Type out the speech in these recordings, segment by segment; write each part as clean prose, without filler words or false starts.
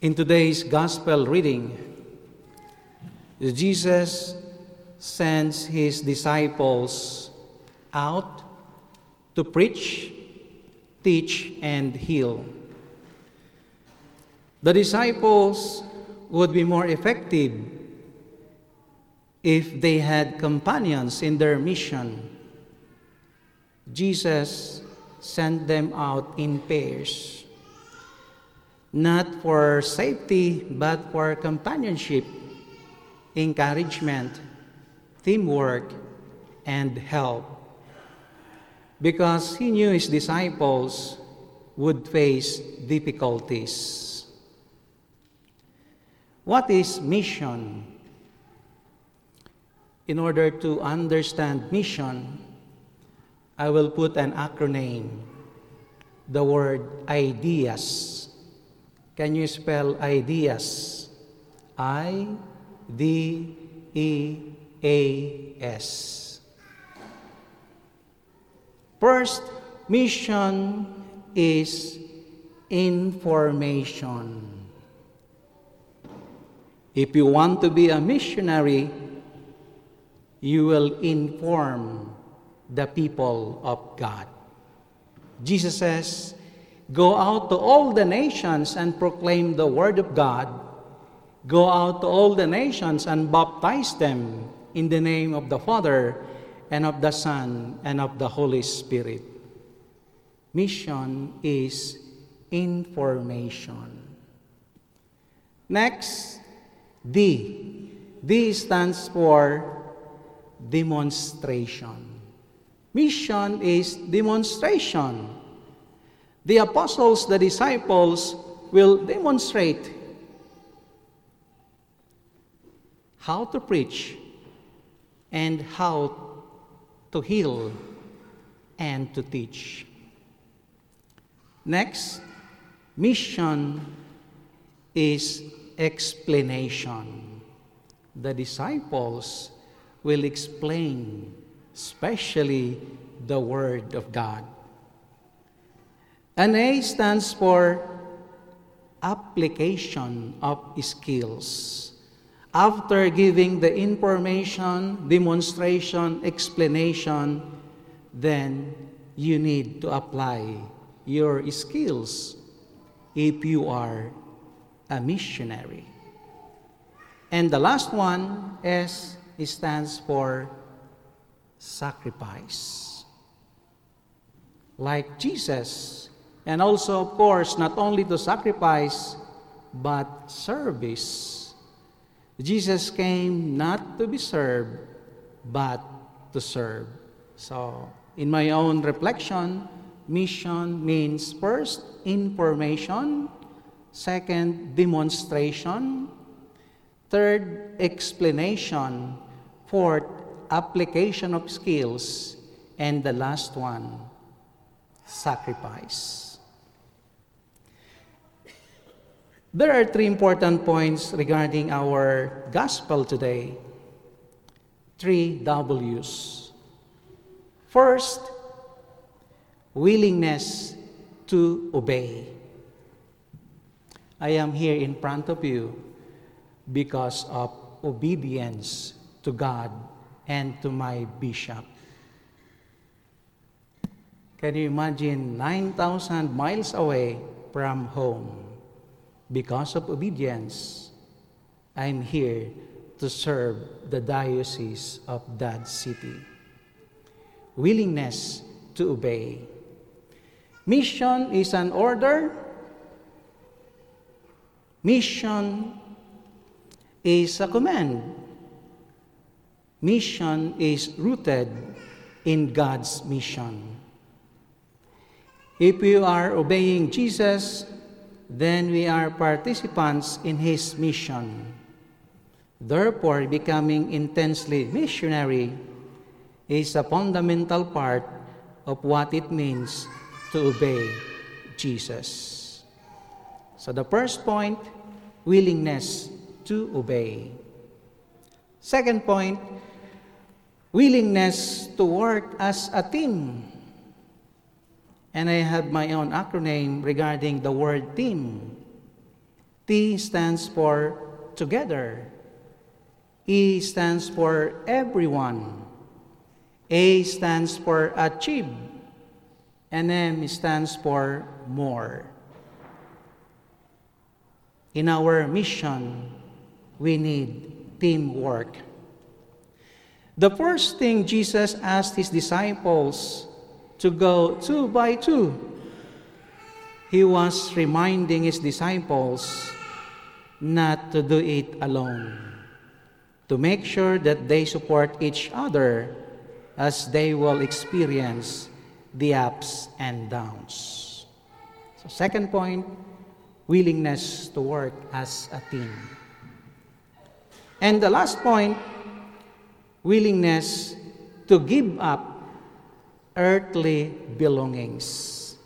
In today's gospel reading, Jesus sends his disciples out to preach, teach, and heal. The disciples would be more effective if they had companions in their mission. Jesus sent them out in pairs, not for safety, but for companionship, encouragement, teamwork, and help. Because he knew his disciples would face difficulties. What is mission? In order to understand mission, I will put an acronym, the word ideas. Can you spell ideas? I-D-E-A-S. First, mission is information. If you want to be a missionary, you will inform the people of God. Jesus says, "Go out to all the nations and proclaim the word of God. Go out to all the nations and baptize them in the name of the Father and of the Son and of the Holy Spirit." Mission is information. Next, D. D stands for demonstration. Mission is demonstration. The apostles, the disciples, will demonstrate how to preach and how to heal and to teach. Next, mission is explanation. The disciples will explain, especially the Word of God. And A stands for application of skills. After giving the information, demonstration, explanation, then you need to apply your skills if you are a missionary. And the last one stands for sacrifice. Like Jesus, and also, of course, not only to sacrifice, but service. Jesus came not to be served, but to serve. So, in my own reflection, mission means first, information, second, demonstration, third, explanation, fourth, application of skills, and the last one, sacrifice. There are three important points regarding our gospel today. 3 W's. First, willingness to obey. I am here in front of you because of obedience to God and to my bishop. Can you imagine 9,000 miles away from home? Because of obedience, I'm here to serve the diocese of that city. Willingness to obey. Mission is an order. Mission is a command. Mission is rooted in God's mission. If we are obeying Jesus, then we are participants in His mission. Therefore, becoming intensely missionary is a fundamental part of what it means to obey Jesus. So the first point, willingness to obey. Second point, willingness to work as a team. And I have my own acronym regarding the word team. T stands for together. E stands for everyone. A stands for achieve. And M stands for more. In our mission, we need teamwork. The first thing Jesus asked his disciples to go 2 by 2. He was reminding his disciples not to do it alone, to make sure that they support each other as they will experience the ups and downs. So second point, willingness to work as a team. And the last point, willingness to give up earthly belongings.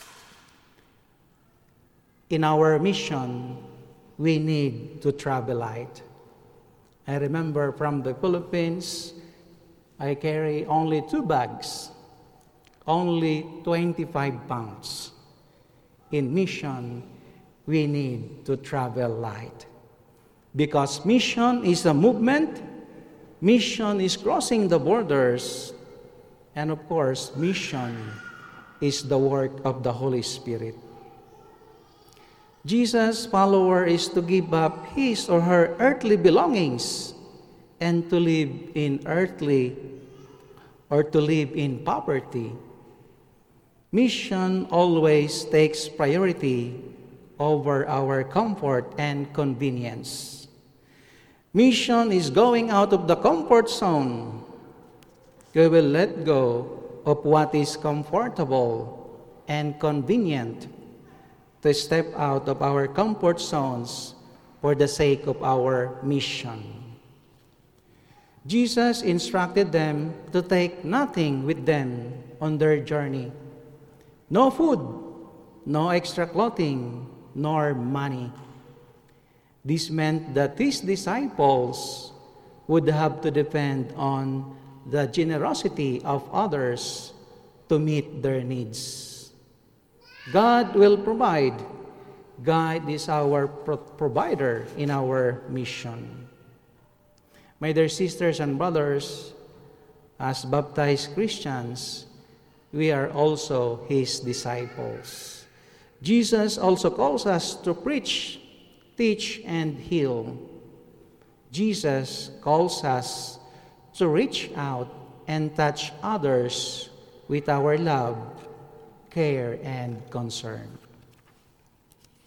In our mission, we need to travel light. I remember from the Philippines, I carry only 2 bags, only 25 pounds. In mission, we need to travel light. Because mission is a movement, mission is crossing the borders, and of course, mission is the work of the Holy Spirit. Jesus' follower is to give up his or her earthly belongings and to live in poverty. Mission always takes priority over our comfort and convenience. Mission is going out of the comfort zone. We will let go of what is comfortable and convenient to step out of our comfort zones for the sake of our mission. Jesus instructed them to take nothing with them on their journey. No food, no extra clothing, nor money. This meant that his disciples would have to depend on the generosity of others to meet their needs. God will provide. God is our provider in our mission. My dear sisters and brothers, as baptized Christians, we are also his disciples. Jesus also calls us to preach, teach, and heal. Jesus calls us to reach out and touch others with our love, care, and concern.